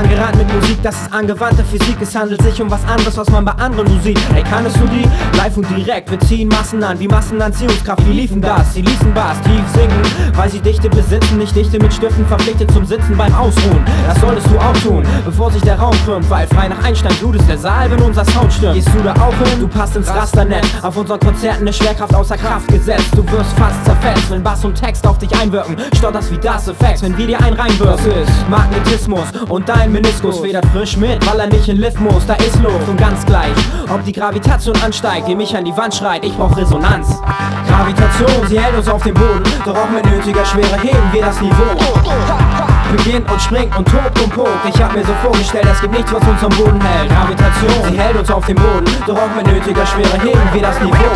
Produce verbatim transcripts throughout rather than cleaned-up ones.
angerannt mit Musik, das ist angewandte Physik. Es handelt sich um was anderes, was man bei anderen nur sieht. Ey, kannst du die? Live und direkt, wir ziehen Massen an, wie Massenanziehungskraft. Wie liefen das? Sie ließen Bass tief singen, weil sie Dichte besitzen. Nicht Dichte mit Stiften verpflichtet zum Sitzen beim Ausruhen. Das solltest du auch tun, bevor sich der Raum krümmt, weil frei nach Einstein Blut ist der Saal, wenn unser Sound stimmt. Gehst du da auch hin? Du passt ins Rasternetz. Auf unseren Konzerten eine Schwerkraft außer Kraft gesetzt. Du wirst fast zerfetzt, wenn Bass und Text auf dich einwirken. Stotterst wie das Effekt, wenn wir dir einen reinwirken. Das ist Magnetismus und dein Meniskus federt frisch mit, weil er nicht in Lift muss. Da ist Luft und ganz gleich, ob die Gravitation ansteigt, die mich an die Wand schreit, ich brauch Resonanz. Gravitation, sie hält uns auf dem Boden, doch auch mit nötiger Schwere heben wir das Niveau. Beginnt und springt und tobt und pokt. Ich hab mir so vorgestellt, es gibt nichts, was uns am Boden hält. Gravitation, sie hält uns auf dem Boden, doch auch mit nötiger Schwere heben wir das Niveau.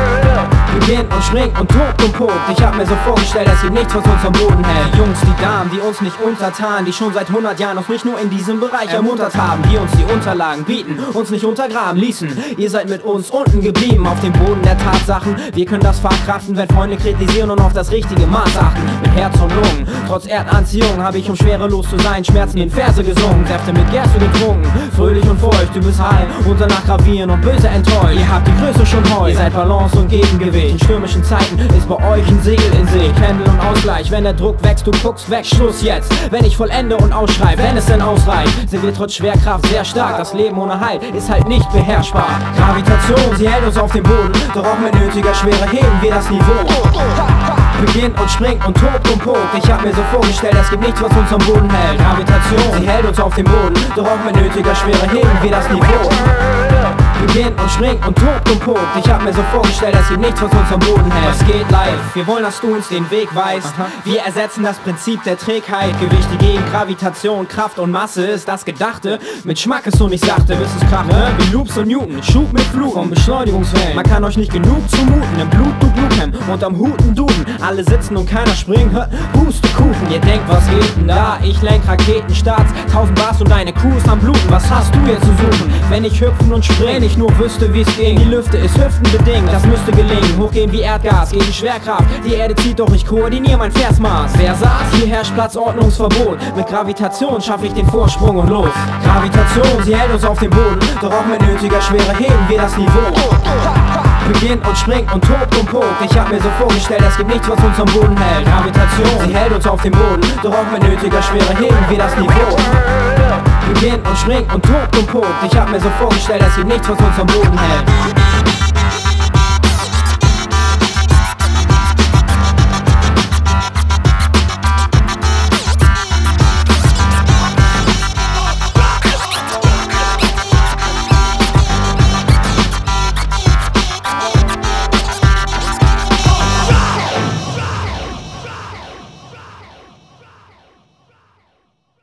Beginnt und springt und tobt und pokt. Ich hab mir so vorgestellt, es gibt nichts, was uns am Boden hält. Die Jungs, die Damen, die uns nicht untertan, die schon seit hundert Jahren uns nicht nur in diesem Bereich ermuntert haben, die uns die Unterlagen bieten, uns nicht untergraben ließen. Ihr seid mit uns unten geblieben, auf dem Boden der Tatsachen. Wir können das verkraften, wenn Freunde kritisieren und auf das richtige Maß achten. Mit Herz und Lungen, trotz Erdanziehung hab ich, um schwerelos zu sein, Schmerzen in Verse gesungen. Säfte mit Gerste getrunken, fröhlich und feucht. Du bist high und danach gravieren und böse enttäuscht. Ihr habt die Größe schon heu, ihr seid Balance und Gegengewicht. In stürmischen Zeiten ist bei euch ein Segel in Sicht. Pendel und Ausgleich, wenn der Druck wächst, du guckst weg. Schluss jetzt, wenn ich vollende und ausschreibe, wenn es denn ausreicht, sind wir trotz Schwerkraft sehr stark. Das Leben ohne Halt ist halt nicht beherrschbar. Gravitation, sie hält uns auf dem Boden, doch auch mit nötiger Schwere heben wir das Niveau. Beginnt und springt und tobt und pokt. Ich hab mir so vorgestellt, es gibt nichts, was uns am Boden hält. Gravitation, sie hält uns auf dem Boden, doch auch mit nötiger Schwere heben wir das Niveau. Beginnt und springt und tobt und pokt. Ich hab mir so vorgestellt, es gibt nichts, was uns am Boden hält. Es geht live, wir wollen, dass du uns den Weg weißt. Aha. Wir ersetzen das Prinzip der Trägheit. Gewichte gegen Gravitation, Kraft und Masse ist das Gedachte. Mit Schmack ist so nicht sachte, bis es kracht, ne? Wie Loops und Newton, Schub mit Flug vom Beschleunigungswellen. Man kann euch nicht genug zumuten, im Blut du Bluthem und am Huten Duden. Alle sitzen und keiner springt, hört Pustekuchen. Ihr denkt, was geht denn da? Ich lenk Raketenstarts, tausend Bars und deine Crew ist am Bluten. Was hast du jetzt zu suchen? Wenn ich hüpfen und spring, ich nur wüsste, wie's ging. Die Lüfte ist hüftenbedingt, das müsste gelingen. Hochgehen wie Erdgas, gegen Schwerkraft. Die Erde zieht, doch ich koordiniere mein Versmaß. Wer saß? Hier herrscht Platzordnungsverbot. Mit Gravitation schaffe ich den Vorsprung und los. Gravitation, sie hält uns auf dem Boden, doch auch mit nötiger Schwere heben wir das Niveau. Beginnt und springt und tobt und pokt. Ich hab mir so vorgestellt, es gibt nichts, was uns am Boden hält. Gravitation, sie hält uns auf dem Boden, doch auch mit nötiger Schwere heben wir das Niveau. Beginnt und springt und tobt und pokt. Ich hab mir so vorgestellt, es gibt nichts, was uns am Boden hält.